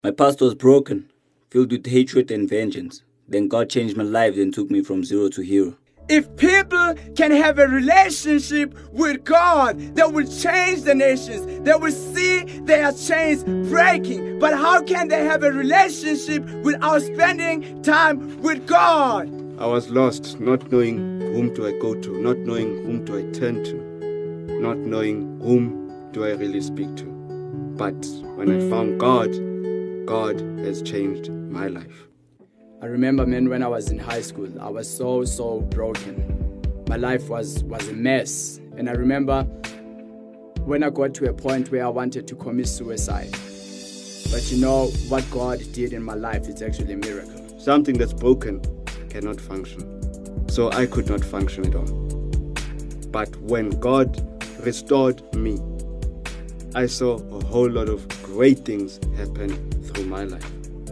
My past was broken, filled with hatred and vengeance. Then God changed my life and took me from zero to hero. If people can have a relationship with God, they will change the nations. They will see their chains breaking. But how can they have a relationship without spending time with God? I was lost, not knowing whom do I go to, not knowing whom do I turn to, not knowing whom do I really speak to. But when I found God, God has changed my life. I remember, man, when I was in high school, I was so broken. My life was a mess. And I remember when I got to a point where I wanted to commit suicide. But you know, what God did in my life is actually a miracle. Something that's broken cannot function. So I could not function at all. But when God restored me, I saw a whole lot of great things happen through my life.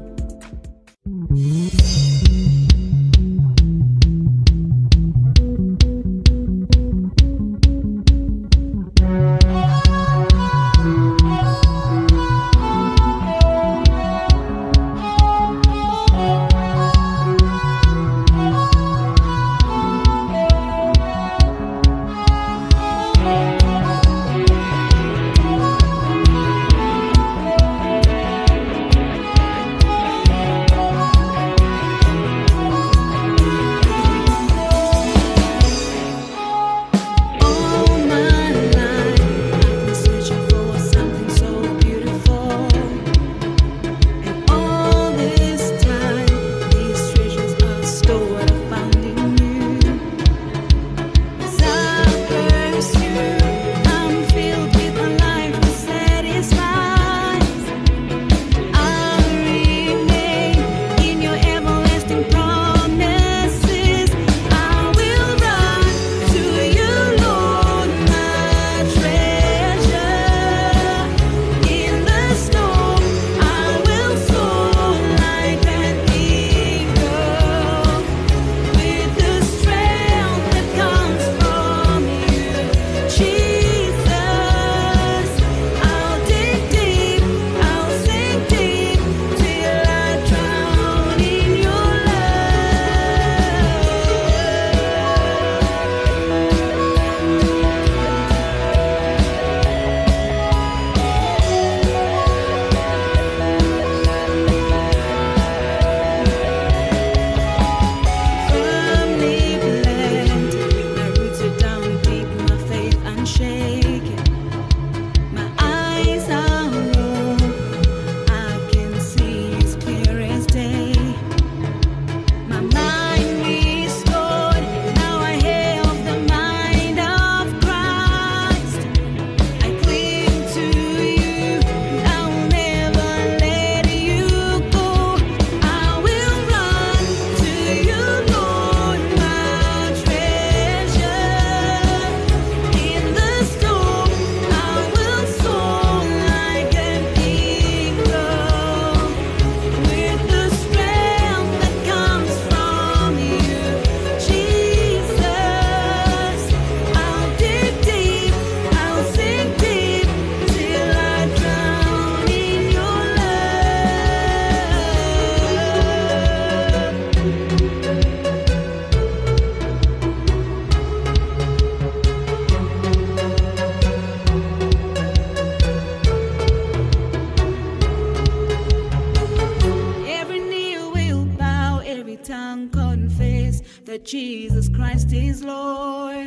that Jesus Christ is Lord.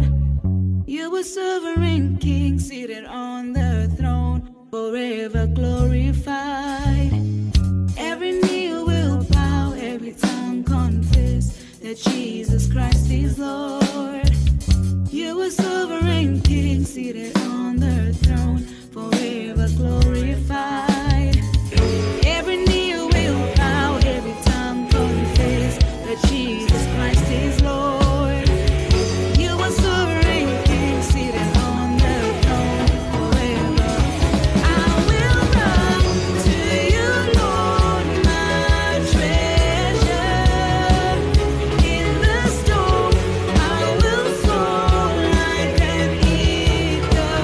You are sovereign King, seated on the throne, forever glorified. Every knee will bow, every tongue confess that Jesus Christ is Lord. You are sovereign King, seated on the throne, forever glorified. Every knee will bow, every tongue confess that Jesus Christ is Lord. You are sovereign King, seated on the throne, forever. I will run to you, Lord, my treasure. In the storm, I will soar like an eagle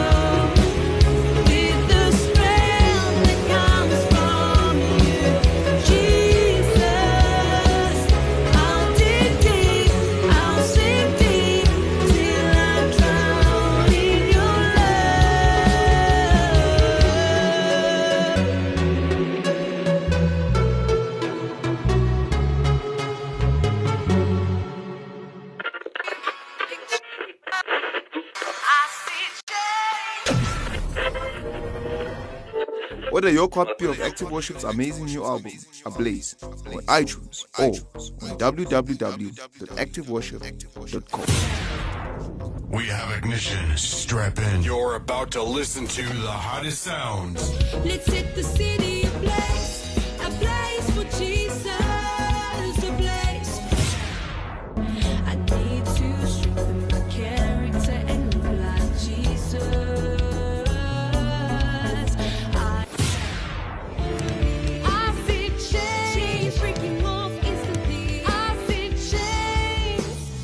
Pre-order your copy of Active Worship's amazing new album, Ablaze, on iTunes or on www.activeworship.com. We have ignition. Strap in. You're about to listen to the hottest sounds. Let's set the city ablaze for Jesus, ablaze. I need to strengthen my character and live like Jesus. I feel chains breaking off instantly. I feel chains.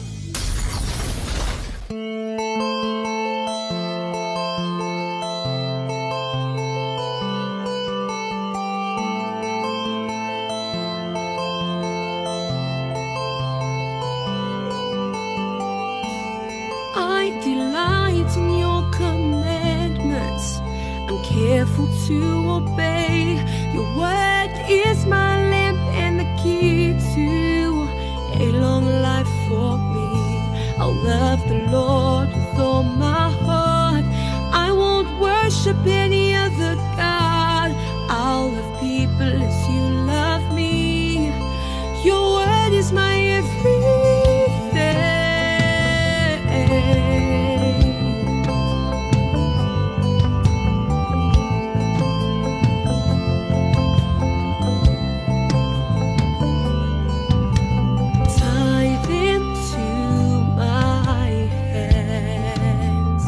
I delight in your commandments. I'm careful to obey. Your word is my lamp and the key to a long life for me. I'll love the Lord with all my heart. I won't worship any other God. I'll love people as you love me. Your word is my everything. Tie them to my hands,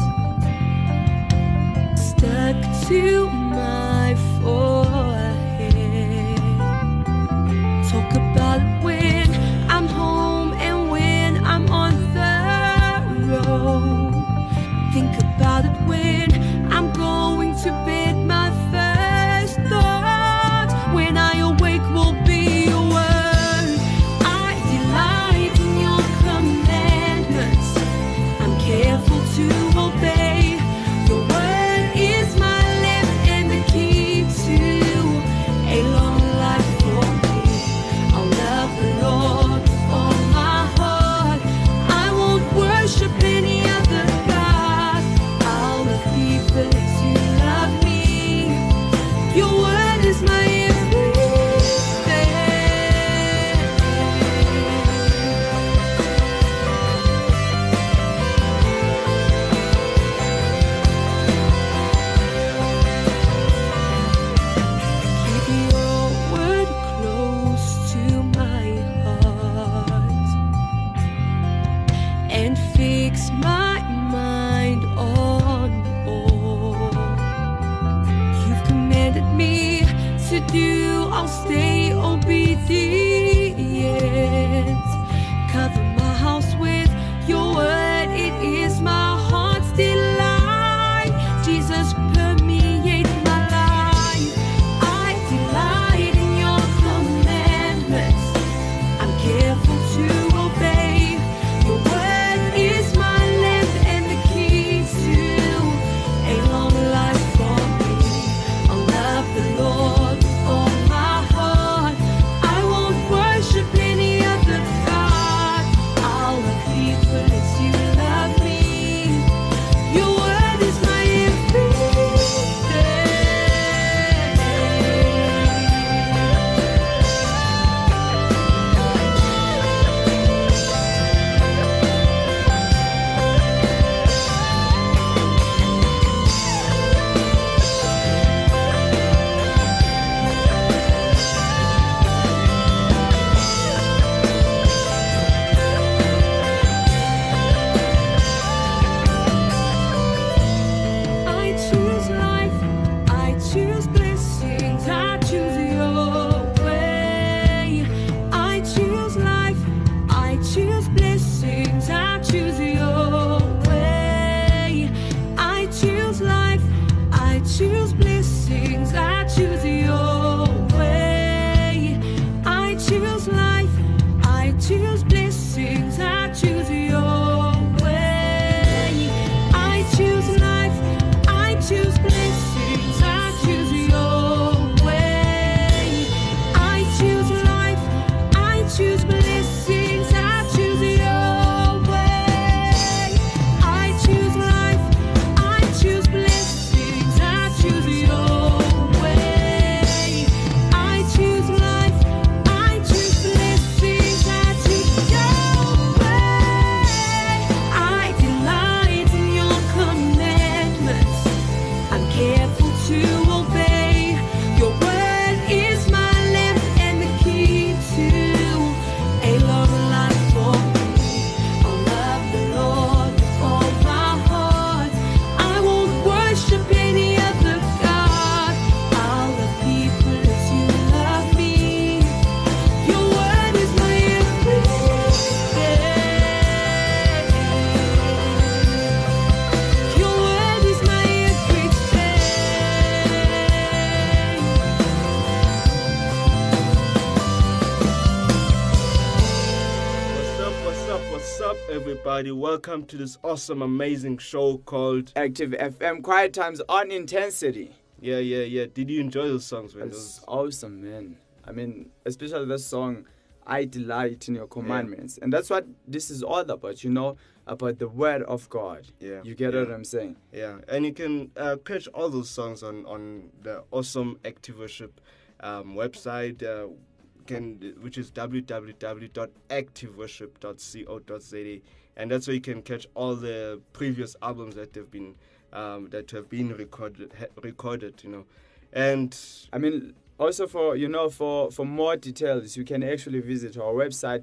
stuck to my forehead. Talk about it when I'm home and when I'm on the road. Think about it when I'm going to bed. My first thought when I awake will be your word. I delight in your commandments. I'm careful to obey. Your word is my lamp and the key to a long life for me. I'll love the Lord with all my heart. I won't worship any other God. I'll love people as you love me. Your word is my everything. Keep your word close to my heart and fix my mind on all you've commanded me to do. I'll stay obedient. Cover my house with your word. It is my heart's delight. Jesus, permeate my life. I delight in your commandments. I'm careful to obey. Your word is my lamp and the key to a long life for me. I'll love the Lord with all my heart. I won't up, everybody? Welcome to this awesome, amazing show called Active FM, Quiet Times on Intensity. Yeah. Did you enjoy those songs, man? It's awesome, man. I mean, especially this song, I Delight in Your Commandments. And that's what this is all about, about the Word of God. Yeah. You get what I'm saying? Yeah, and you can catch all those songs on the awesome Active Worship website, which is www.activeworship.co.za, and that's where you can catch all the previous albums that have been recorded, and I mean, also for more details, you can actually visit our website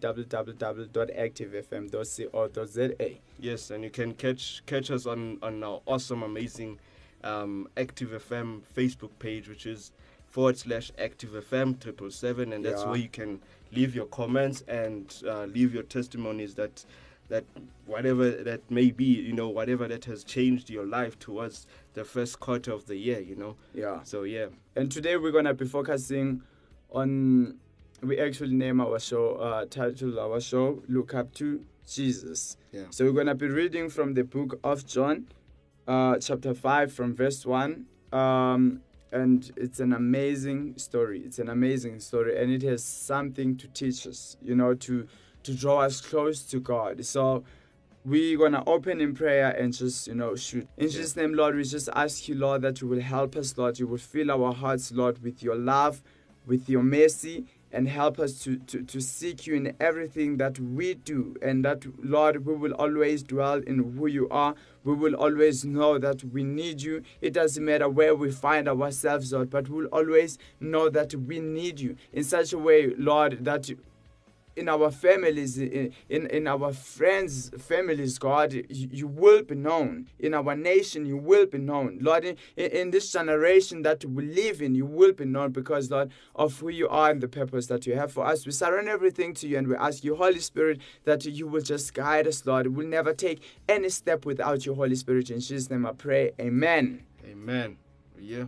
www.activefm.co.za. Yes, and you can catch us on our awesome, amazing Active FM Facebook page, which is /ActiveFM 777, and that's where you can leave your comments and leave your testimonies that whatever that may be, whatever that has changed your life towards the first quarter of the year, Yeah. So, yeah. And today we're going to be focusing on, we actually name our show, title our show, Look Up to Jesus. Yeah. So we're going to be reading from the book of John, chapter 5 from verse 1. And it's an amazing story. It's an amazing story, and it has something to teach us, to draw us close to God. So we're going to open in prayer and just, shoot. In Jesus' name, Lord, we just ask you, Lord, that you will help us, Lord. You will fill our hearts, Lord, with your love, with your mercy, and help us to seek you in everything that we do. And that, Lord, we will always dwell in who you are. We will always know that we need you. It doesn't matter where we find ourselves, Lord, but we'll always know that we need you in such a way, Lord, that in our families, in our friends' families, God, you will be known. In our nation, you will be known. Lord, in this generation that we live in, you will be known because, Lord, of who you are and the purpose that you have for us. We surrender everything to you, and we ask you, Holy Spirit, that you will just guide us, Lord. We'll never take any step without your Holy Spirit. In Jesus' name I pray. Amen. Amen. Yeah.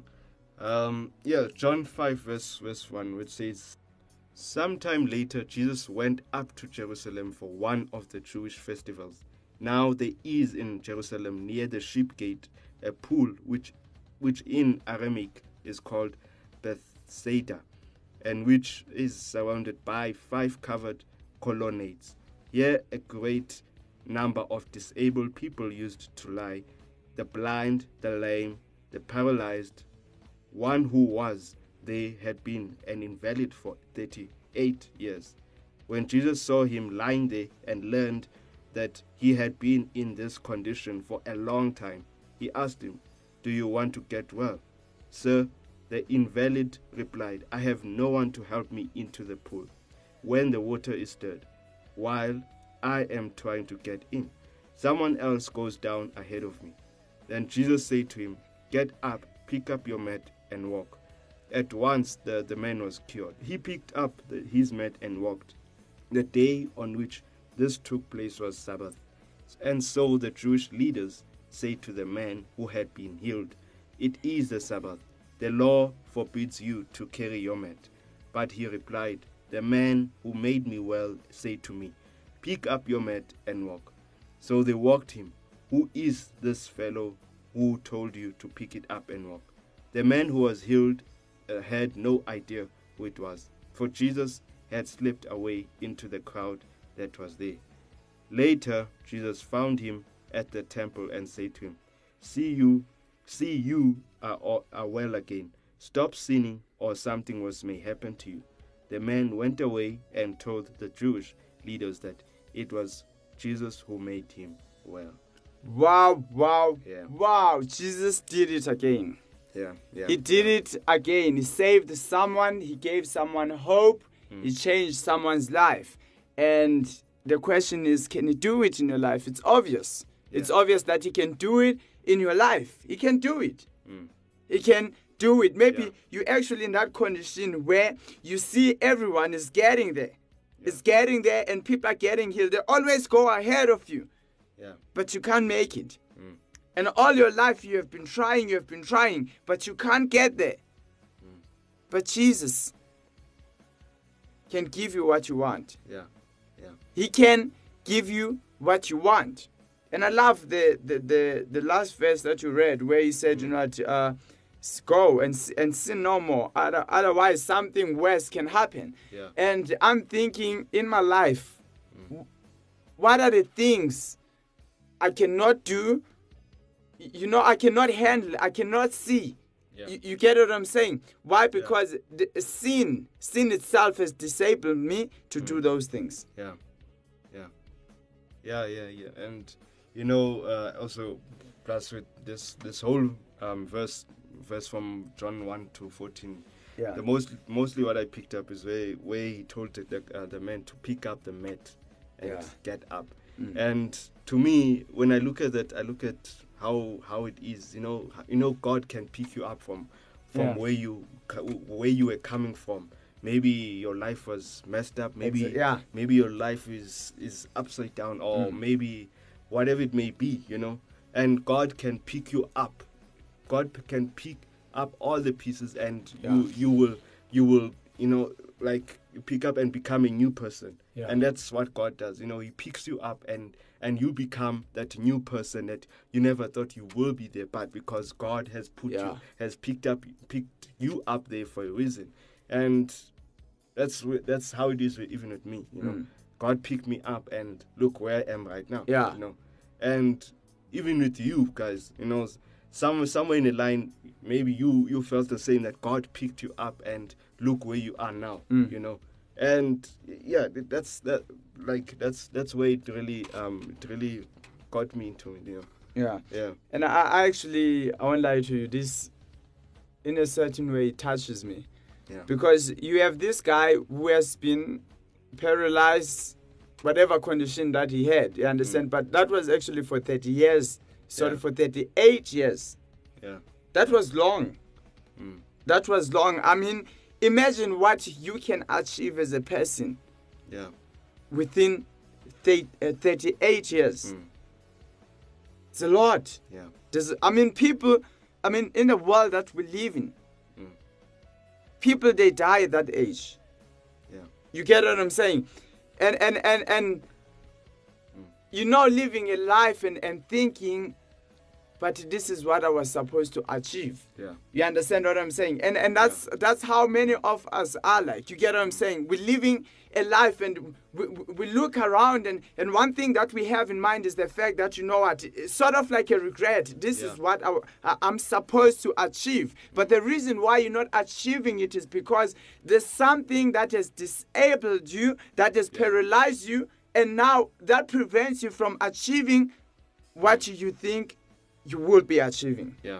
John 5 verse 1, which says, "Sometime later, Jesus went up to Jerusalem for one of the Jewish festivals. Now there is in Jerusalem near the sheep gate a pool which in Aramaic is called Bethsaida, and which is surrounded by 5 covered colonnades. Here a great number of disabled people used to lie, the blind, the lame, the paralyzed. One who was they had been an invalid for 38 years. When Jesus saw him lying there and learned that he had been in this condition for a long time, he asked him, 'Do you want to get well?' 'Sir,' the invalid replied, 'I have no one to help me into the pool when the water is stirred. While I am trying to get in, someone else goes down ahead of me.' Then Jesus said to him, 'Get up, pick up your mat and walk.' At once the man was cured. He picked up his mat and walked. The day on which this took place was Sabbath. And so the Jewish leaders said to the man who had been healed, 'It is the Sabbath. The law forbids you to carry your mat.' But he replied, 'The man who made me well said to me, Pick up your mat and walk.' So they walked him. 'Who is this fellow who told you to pick it up and walk?' The man who was healed had no idea who it was, for Jesus had slipped away into the crowd that was there. Later, Jesus found him at the temple and said to him, See you are well again. Stop sinning, or something worse may happen to you.' The man went away and told the Jewish leaders that it was Jesus who made him well." Wow. Yeah. Wow. Jesus did it again. Yeah. He did it again. He saved someone. He gave someone hope. He changed someone's life. And the question is, can he do it in your life? It's obvious. It's obvious that he can do it in your life. He can do it. He can do it. Maybe you're actually in that condition where you see everyone is getting there. It's getting there and people are getting healed. They always go ahead of you. Yeah. But you can't make it. And all your life you have been trying, but you can't get there. But Jesus can give you what you want. Yeah. He can give you what you want. And I love the last verse that you read where he said, you know, go and sin no more. Otherwise, something worse can happen. Yeah. And I'm thinking in my life, what are the things I cannot do? You know, I cannot handle, I cannot see. Yeah. You get what I'm saying? Why? Because the sin itself has disabled me to do those things. Yeah. And you know, also plus with this whole verse from John 1-14. Yeah. Mostly what I picked up is where he told the man to pick up the mat and get up. And to me, when I look at that, I look at how it is. You know, God can pick you up from where you were coming from. Maybe your life was messed up. Maybe your life is upside down, or maybe whatever it may be. You know, and God can pick you up. God can pick up all the pieces, and you will you know, like pick up and become a new person. Yeah. And that's what God does. You know, he picks you up and you become that new person that you never thought you will be there, but because God has picked you up there for a reason. And that's how it is even with me. You know, God picked me up, and look where I am right now. Yeah. You know, and even with you guys, you know, somewhere in the line, maybe you felt the same, that God picked you up and look where you are now. You know, and that's where it really got me into it. You know. Yeah. And I won't lie to you, this in a certain way touches me. Yeah. Because you have this guy who has been paralyzed, whatever condition that he had, you understand? But that was actually for 30 years. For 38 years. Yeah. That was long. That was long. I mean, imagine what you can achieve as a person. Yeah. Within 38 years. It's a lot. Yeah. People, in the world that we live in, people, they die at that age. Yeah. You get what I'm saying? And you know, living a life and thinking, but this is what I was supposed to achieve. Yeah. You understand what I'm saying? And that's how many of us are like. You get what I'm saying? We're living a life, and we look around, and one thing that we have in mind is the fact that, you know what, it's sort of like a regret. This is what I'm supposed to achieve. But the reason why you're not achieving it is because there's something that has disabled you, that has paralyzed you, and now that prevents you from achieving what you think you will be achieving. Yeah.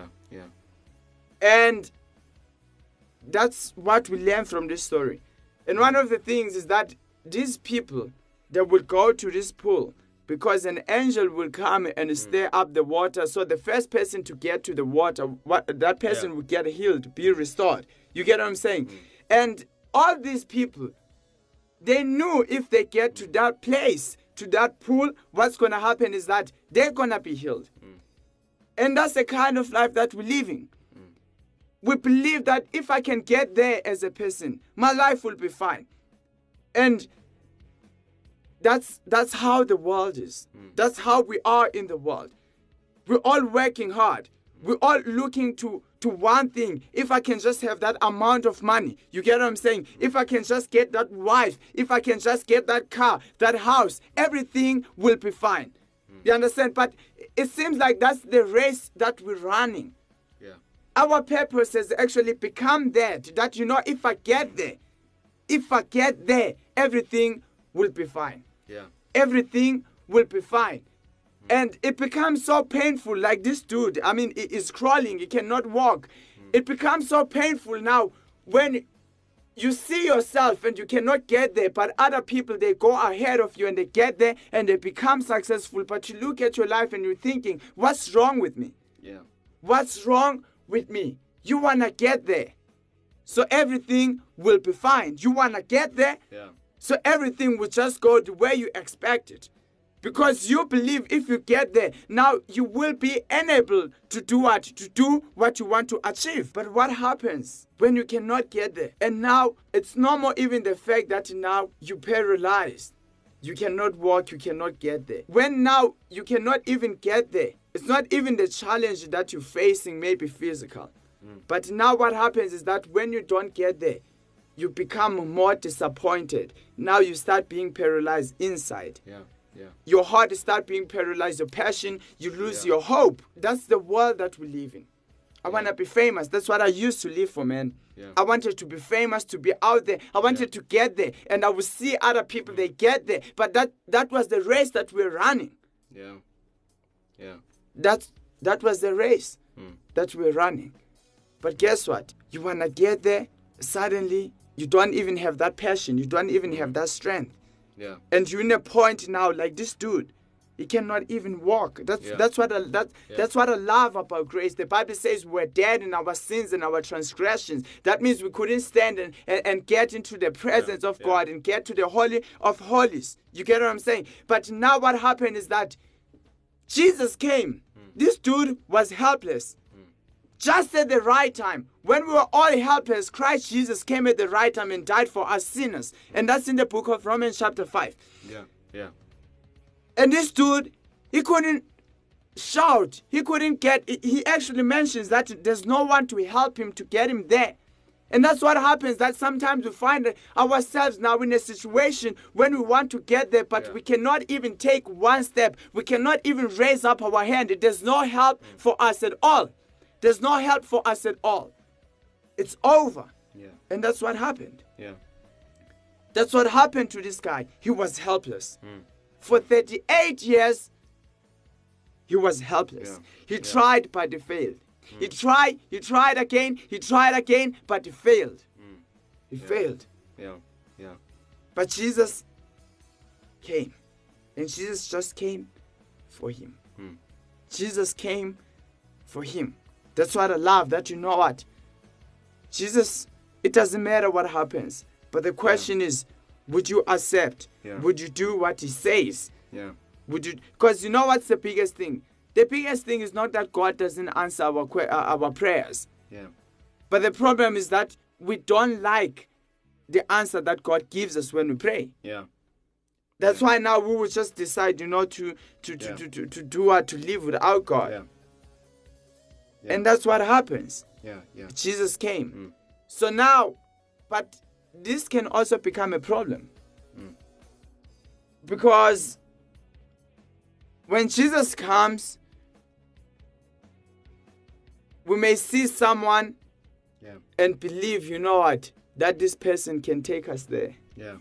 And that's what we learn from this story. And one of the things is that these people, they will go to this pool because an angel will come and stir up the water. So the first person to get to the water, that person will get healed, be restored. You get what I'm saying? And all these people, they knew if they get to that place, to that pool, what's going to happen is that they're going to be healed. And that's the kind of life that we're living. We believe that if I can get there as a person, my life will be fine. And that's how the world is. That's how we are in the world. We're all working hard. We're all looking to one thing. If I can just have that amount of money, you get what I'm saying? If I can just get that wife, if I can just get that car, that house, everything will be fine. You understand? But it seems like that's the race that we're running. Yeah. Our purpose has actually become that, you know, if I get there, everything will be fine. Yeah. Everything will be fine. And it becomes so painful, like this dude, he is crawling, he cannot walk. It becomes so painful now when you see yourself and you cannot get there, but other people, they go ahead of you and they get there and they become successful. But you look at your life and you're thinking, what's wrong with me? Yeah. What's wrong with me? You want to get there, so everything will be fine. You want to get there, so everything will just go the way you expect it. Because you believe if you get there, now you will be enabled to do what? To do what you want to achieve. But what happens when you cannot get there? And now it's no more even the fact that now you're paralyzed. You cannot walk, you cannot get there. When now you cannot even get there, it's not even the challenge that you're facing, maybe physical. But now what happens is that when you don't get there, you become more disappointed. Now you start being paralyzed inside. Your heart start being paralyzed, your passion, you lose your hope. That's the world that we live in. I want to be famous. That's what I used to live for, man. I wanted to be famous, to be out there. I wanted to get there. And I would see other people, they get there. But that was the race that we're running. That was the race that we're running. But guess what? You want to get there, suddenly you don't even have that passion. You don't even have that strength. And you're in a point now, like this dude, he cannot even walk. That's what I love about grace. The Bible says we're dead in our sins and our transgressions. That means we couldn't stand and get into the presence of God and get to the Holy of Holies. You get what I'm saying? But now what happened is that Jesus came. This dude was helpless. Just at the right time. When we were all helpless, Christ Jesus came at the right time and died for us sinners. And that's in the book of Romans chapter 5. And this dude, he couldn't shout. He couldn't get... He actually mentions that there's no one to help him to get him there. And that's what happens, that sometimes we find ourselves now in a situation when we want to get there, but we cannot even take one step. We cannot even raise up our hand. There's no help for us at all. There's no help for us at all. It's over. And that's what happened. That's what happened to this guy. He was helpless. For 38 years, he was helpless. He tried, but he failed. He tried again, but he failed. He failed. But Jesus came. And Jesus just came for him. Jesus came for him. That's what I love, that you know what? Jesus, it doesn't matter what happens. But the question is, would you accept? Would you do what he says? Would you? Because you know what's the biggest thing? The biggest thing is not that God doesn't answer our prayers. But the problem is that we don't like the answer that God gives us when we pray. That's why now we will just decide, to do what, to live without God. And that's what happens. Jesus came. So now, but this can also become a problem. Because when Jesus comes, we may see someone and believe, you know what, that this person can take us there.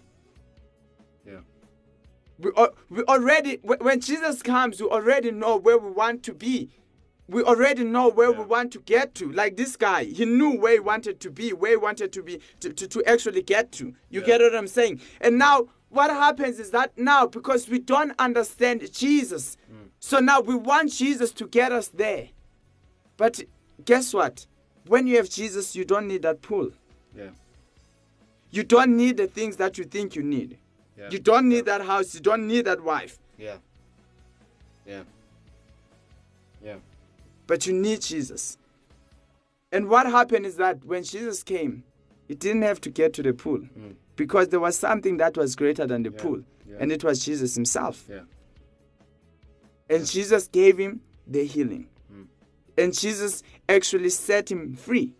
We already, when Jesus comes, we already know where we want to be. We already know where we want to get to. Like this guy, he knew where he wanted to be, to actually get to. You get what I'm saying? And now, what happens is that now, because we don't understand Jesus, so now we want Jesus to get us there. But guess what? When you have Jesus, you don't need that pull. You don't need the things that you think you need. You don't need that house. You don't need that wife. But you need Jesus. And what happened is that when Jesus came, he didn't have to get to the pool. Because there was something that was greater than the pool. And it was Jesus himself. And Jesus gave him the healing. And Jesus actually set him free.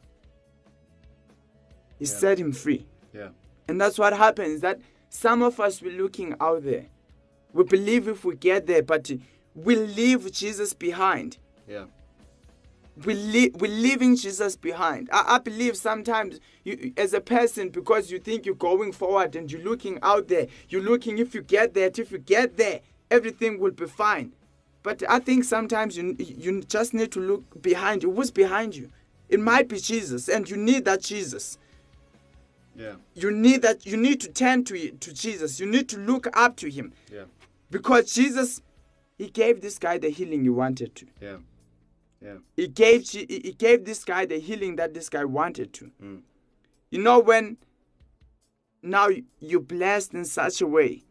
He set him free. And that's what happens, that some of us, we're looking out there. We believe if we get there, but we leave Jesus behind. We're leaving Jesus behind. I believe sometimes you, as a person, because you think you're going forward and you're looking out there, you're looking if you get there, everything will be fine. But I think sometimes you just need to look behind you. Who's behind you? It might be Jesus, and you need that Jesus. You need that. You need to turn to Jesus. You need to look up to him. Because Jesus, he gave this guy the healing he wanted to. He gave this guy the healing that this guy wanted to. You know, when now you're blessed in such a way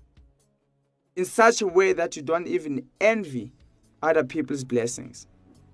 that you don't even envy other people's blessings.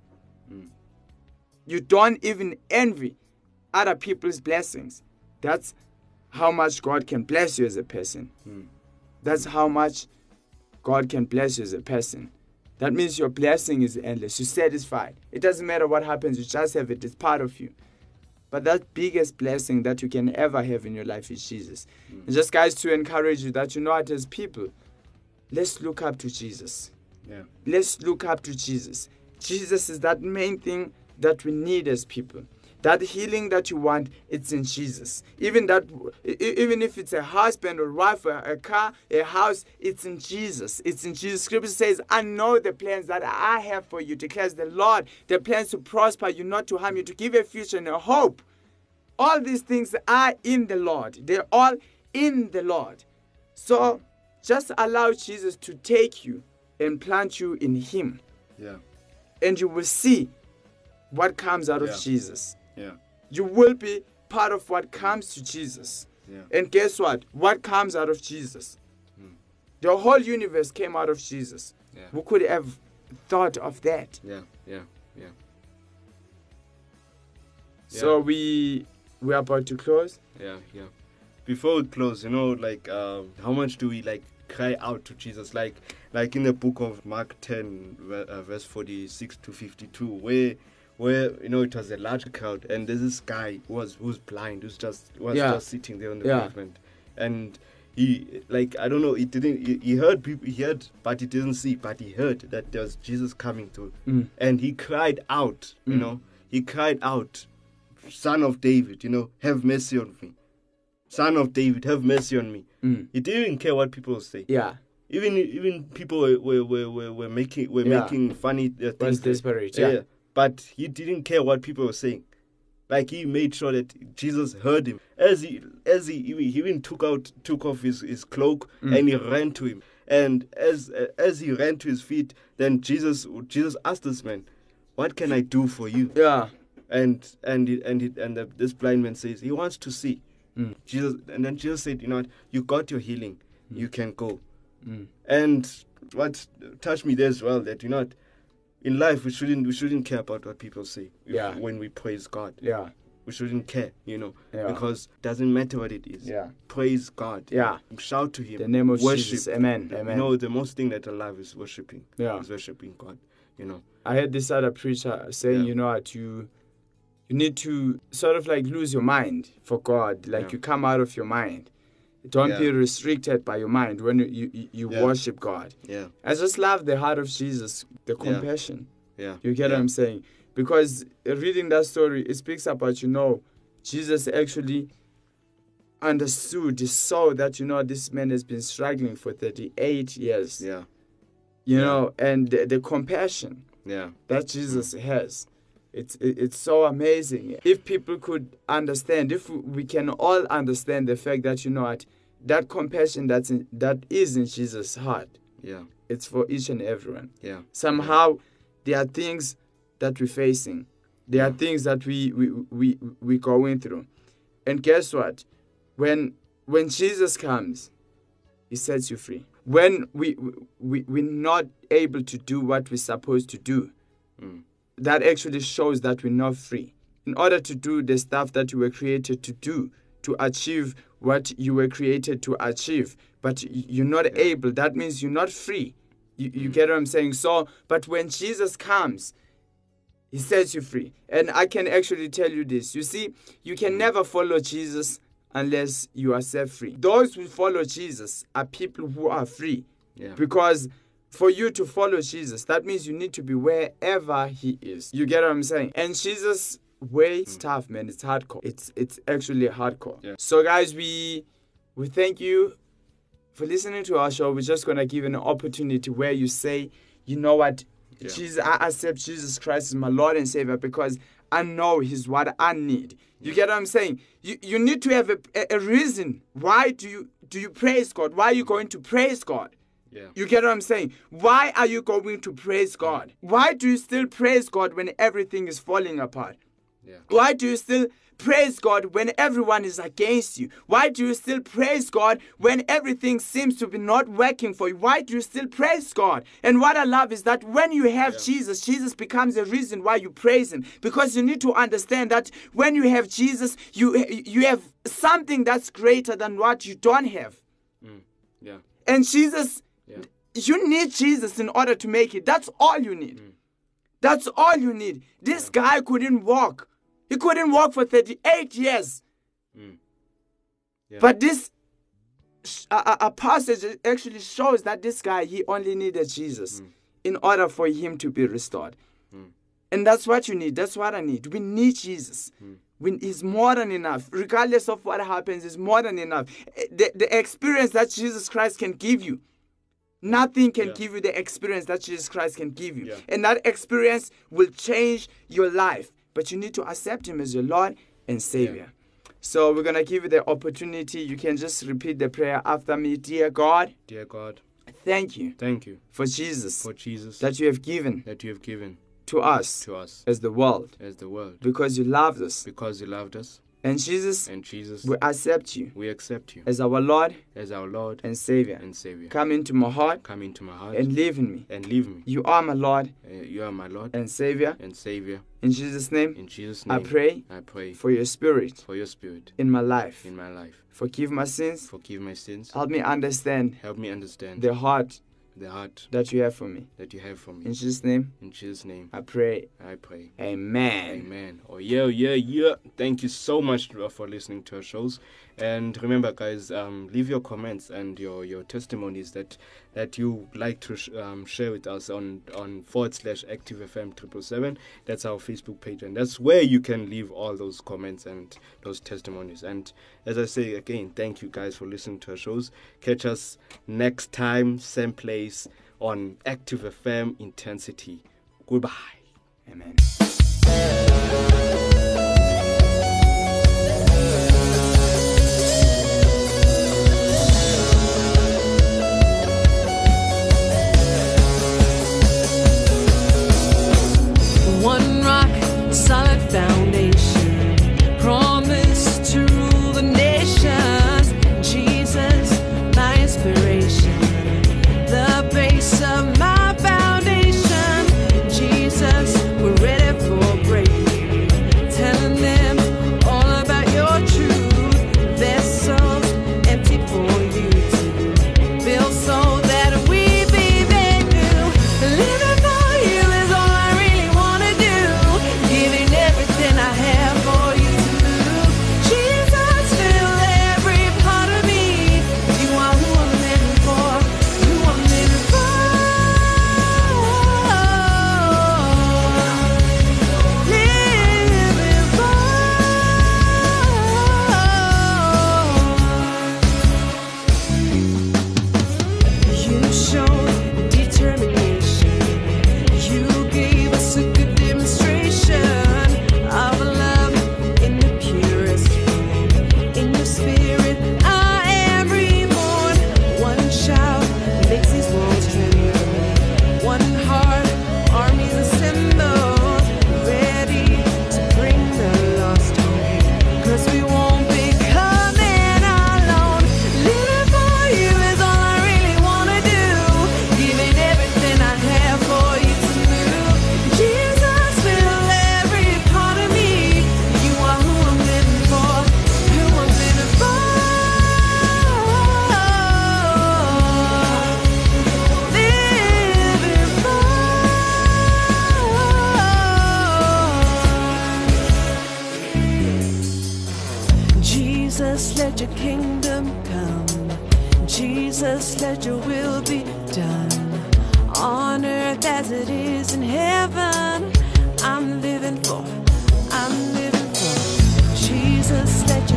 You don't even envy other people's blessings. That's how much God can bless you as a person. That's how much God can bless you as a person. That means your blessing is endless. You're satisfied. It doesn't matter what happens. You just have it. It's part of you. But that biggest blessing that you can ever have in your life is Jesus. And just, guys, to encourage you that, you know what, as people, let's look up to Jesus. Yeah. Let's look up to Jesus. Jesus is that main thing that we need as people. That healing that you want, it's in Jesus. Even if it's a husband or wife, or a car, a house, it's in Jesus. It's in Jesus. Scripture says, I know the plans that I have for you, declares the Lord. The plans to prosper you, not to harm you, to give a future and a hope. All these things are in the Lord. They're all in the Lord. So just allow Jesus to take you and plant you in Him. Yeah. And you will see what comes out of Yeah. Jesus. Yeah. You will be part of what comes to Jesus. Yeah. And guess what? What comes out of Jesus? The whole universe came out of Jesus. Yeah. Who could have thought of that? Yeah. Yeah. Yeah. So we're about to close. Yeah. Yeah. Before we close, like how much do we like cry out to Jesus? Like in the book of Mark 10, verse 46 to 52, where it was a large crowd, and there's this guy who's blind, who's just sitting there on the pavement, and he, like, I don't know, he heard people, but he didn't see, but he heard that there was Jesus coming through, and he cried out, he cried out, Son of David, have mercy on me. Son of David, have mercy on me. He didn't care what people say. Yeah. Even people were making funny things. Was desperate. Yeah. But he didn't care what people were saying. Like, he made sure that Jesus heard him. As he even took off his cloak and he ran to him. And as he ran to his feet, then Jesus asked this man, "What can I do for you?" Yeah. And this blind man says he wants to see. Then Jesus said, "You know what? You got your healing. You can go." And what touched me there as well, that in life we shouldn't care about what people say. When we praise God. Yeah. We shouldn't care, because it doesn't matter what it is. Yeah. Praise God. Yeah. Shout to Him. The name of worship. Jesus. Amen. Amen. The most thing that I love is worshiping. Yeah. Is worshiping God. I heard this other preacher saying, you need to sort of like lose your mind for God. Like you come out of your mind. Don't be restricted by your mind when you worship God. Yeah. I just love the heart of Jesus, the compassion. Yeah. You get what I'm saying? Because reading that story, it speaks about, Jesus actually understood, he saw that, this man has been struggling for 38 years. Yeah. And the compassion that Jesus has. It's so amazing. If people could understand, if we can all understand the fact that, that compassion that is in Jesus' heart, it's for each and everyone. Yeah. Somehow, there are things that we're facing. There are things that we going through. And guess what? When Jesus comes, He sets you free. When we're not able to do what we're supposed to do, that actually shows that we're not free. In order to do the stuff that you were created to do, to achieve what you were created to achieve, but you're not able, that means you're not free. You get what I'm saying? So, but when Jesus comes, He sets you free. And I can actually tell you this. You see, you can never follow Jesus unless you are set free. Those who follow Jesus are people who are free. Yeah. Because for you to follow Jesus, that means you need to be wherever He is. You get what I'm saying? And Jesus' way is tough, man. It's hardcore. It's actually hardcore. Yeah. So guys, we thank you for listening to our show. We're just going to give an opportunity where you say, you know what? Yeah. Jesus, I accept Jesus Christ as my Lord and Savior because I know He's what I need. You get what I'm saying? You need to have a reason. Why do you praise God? Why are you going to praise God? Yeah. You get what I'm saying? Why are you going to praise God? Why do you still praise God when everything is falling apart? Yeah. Why do you still praise God when everyone is against you? Why do you still praise God when everything seems to be not working for you? Why do you still praise God? And what I love is that when you have Jesus, Jesus becomes the reason why you praise Him. Because you need to understand that when you have Jesus, you have something that's greater than what you don't have. Yeah. And Jesus, you need Jesus in order to make it. That's all you need. That's all you need. This guy couldn't walk. He couldn't walk for 38 years. But this a passage actually shows that this guy, he only needed Jesus in order for him to be restored. And that's what you need. That's what I need. We need Jesus. He's more than enough. Regardless of what happens, it's more than enough. The experience that Jesus Christ can give you, nothing can give you the experience that Jesus Christ can give you. And that experience will change your life. But you need to accept him as your Lord and Savior. So we're going to give you the opportunity. You can just repeat the prayer after me. Dear God, thank you for Jesus, that you have given to us as the world, because you loved us. And Jesus, we accept you as our Lord and Savior. Come into my heart and live in me. You are my Lord and Savior. In Jesus' name, I pray for your spirit in my life. Forgive my sins. Help me understand the heart that you have for me. In Jesus' name, I pray. Amen. Oh, yeah. Thank you so much for listening to our shows. And remember, guys, leave your comments and your testimonies that you like to share with us on /ActiveFM777. That's our Facebook page, and that's where you can leave all those comments and those testimonies. And as I say again, thank you guys for listening to our shows. Catch us next time, same place on Active FM Intensity. Goodbye. Amen. One rock, solid foundation, promise to rule the nations. Jesus, my inspiration, the base of my foundation. Jesus, we're ready for breakthrough, telling them all about your truth. Vessels empty for you to fill so that we be made new. Living for you is all I really want to do, giving everything I have for you to move. Jesus, fill every part of me. You are who I'm living for, who I'm living for. You showed determination. You gave us a good demonstration of love in the purest form. In your spirit, I am reborn. One shout makes these walls tremble. One heart, armies assembled, ready to bring the lost home. 'Cause we won't be coming alone. Living for you is all I really want to do, giving everything I have for you to move. Jesus, fill every part of me. You are who I'm living for, who I'm living for. Living for. Jesus, let your kingdom come. Jesus, let your will be done on earth as it is in heaven. I'm living for. Jesus, let